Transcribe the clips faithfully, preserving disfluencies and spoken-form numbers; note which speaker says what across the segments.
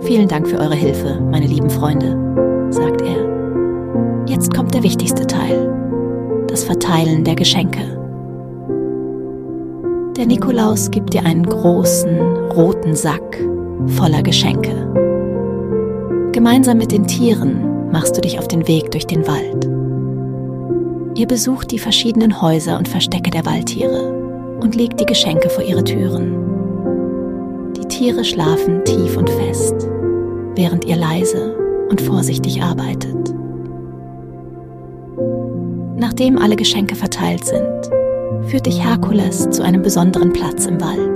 Speaker 1: Vielen Dank für eure Hilfe, meine lieben Freunde, sagt er. Jetzt kommt der wichtigste Teil, das Verteilen der Geschenke. Der Nikolaus gibt dir einen großen, roten Sack voller Geschenke. Gemeinsam mit den Tieren machst du dich auf den Weg durch den Wald. Ihr besucht die verschiedenen Häuser und Verstecke der Waldtiere und legt die Geschenke vor ihre Türen. Die Tiere schlafen tief und fest, während ihr leise und vorsichtig arbeitet. Nachdem alle Geschenke verteilt sind, führt dich Herkules zu einem besonderen Platz im Wald.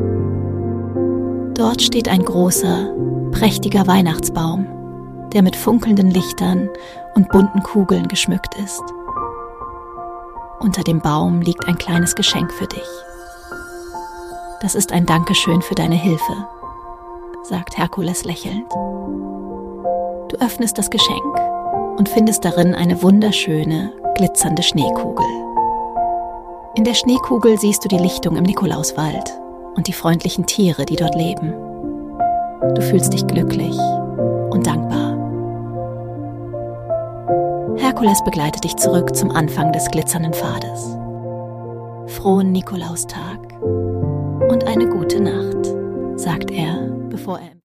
Speaker 1: Dort steht ein großer, prächtiger Weihnachtsbaum, der mit funkelnden Lichtern und bunten Kugeln geschmückt ist. Unter dem Baum liegt ein kleines Geschenk für dich. Das ist ein Dankeschön für deine Hilfe, sagt Herkules lächelnd. Du öffnest das Geschenk und findest darin eine wunderschöne, glitzernde Schneekugel. In der Schneekugel siehst du die Lichtung im Nikolauswald und die freundlichen Tiere, die dort leben. Du fühlst dich glücklich und dankbar. Herkules begleitet dich zurück zum Anfang des glitzernden Pfades. Frohen Nikolaustag und eine gute Nacht, sagt er, bevor er